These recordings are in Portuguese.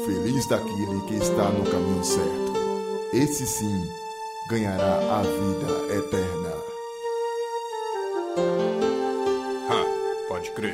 feliz daquele que está no caminho certo. Esse sim ganhará a vida eterna. Pode crer.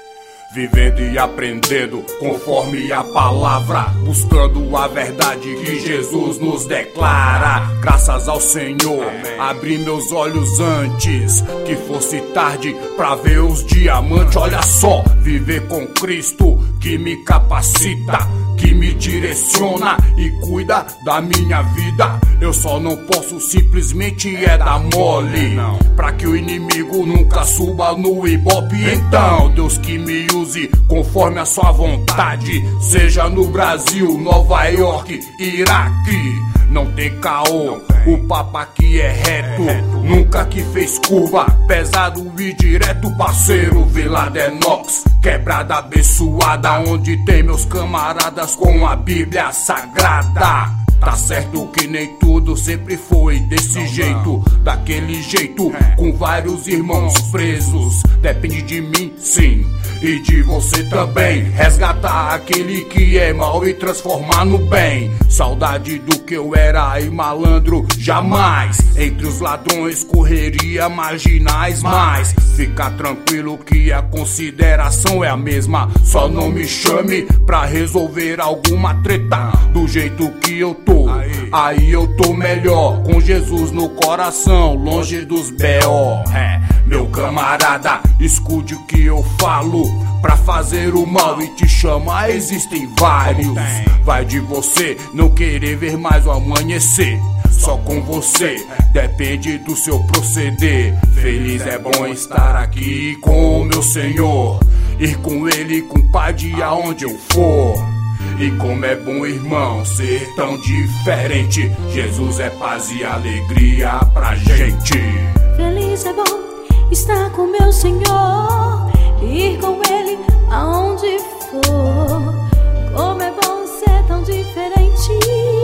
Vivendo e aprendendo conforme a palavra, buscando a verdade que Jesus nos declara. Graças ao Senhor, abri meus olhos antes que fosse tarde pra ver os diamantes. Olha só, viver com Cristo que me capacita, que me direciona e cuida da minha vida. Eu só não posso simplesmente dar mole, pra que o inimigo nunca suba no ibope. Então, Deus que me use conforme a sua vontade, seja no Brasil, Nova York, Iraque. Não tem caô, o papo aqui é reto, nunca que fez curva, pesado e direto. Parceiro, Vila Denox, quebrada abençoada, onde tem meus camaradas com a Bíblia Sagrada. Tá certo que nem tudo sempre foi desse jeito, daquele jeito, com vários irmãos presos. Depende de mim, sim, e de você também, resgatar aquele que é mal e transformar no bem. Saudade do que eu era e malandro jamais, entre os ladrões correria marginais. Mas fica tranquilo que a consideração é a mesma, só não me chame pra resolver alguma treta. Do jeito que eu tô, aí eu tô melhor, com Jesus no coração, longe dos B.O. Meu camarada, escute o que eu falo, pra fazer o mal e te chamar existem vários. Vai de você não querer ver mais o amanhecer, só com você depende do seu proceder. Feliz é bom estar aqui com o meu Senhor, ir com ele, compadre, aonde eu for. E como é bom, irmão, ser tão diferente. Jesus é paz e alegria pra gente. Feliz é bom estar com meu Senhor, ir com ele aonde for. Como é bom ser tão diferente.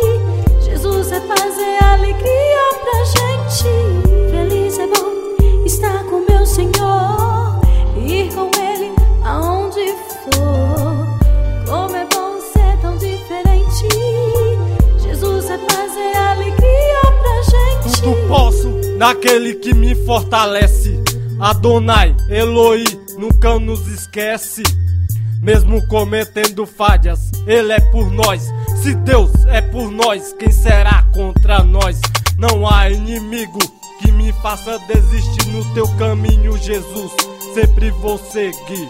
Jesus é paz e alegria pra gente. Feliz é bom estar com meu Senhor, ir com ele aonde for. Como é bom ser tão diferente. Jesus é paz e alegria pra gente. Tudo posso naquele que me fortalece. Adonai, Eloi, nunca nos esquece. Mesmo cometendo falhas, ele é por nós. Se Deus é por nós, quem será contra nós? Não há inimigo que me faça desistir no teu caminho, Jesus. Sempre vou seguir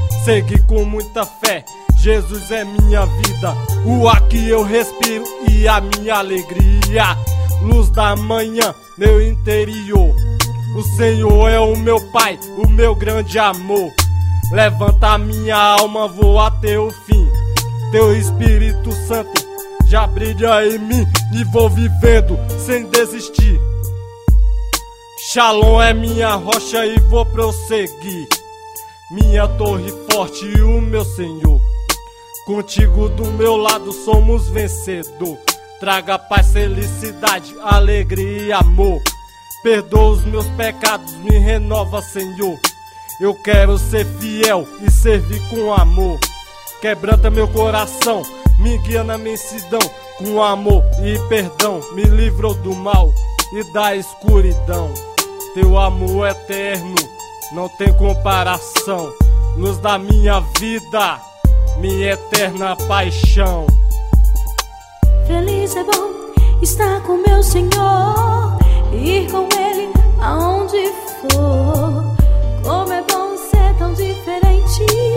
com muita fé. Jesus é minha vida, o ar que eu respiro e a minha alegria. Luz da manhã, meu interior. O Senhor é o meu Pai, o meu grande amor. Levanta a minha alma, vou até o fim. Teu Espírito Santo já brilha em mim e vou vivendo sem desistir. Shalom é minha rocha e vou prosseguir. Minha torre forte e o meu Senhor. Contigo do meu lado somos vencedor. Traga paz, felicidade, alegria e amor. Perdoa os meus pecados, me renova, Senhor. Eu quero ser fiel e servir com amor. Quebranta meu coração, me guia na mansidão. Com amor e perdão, me livrou do mal e da escuridão. Teu amor eterno não tem comparação. Luz da minha vida, minha eterna paixão. Feliz é bom estar com meu Senhor, ir com ele aonde for. Como é bom ser tão diferente.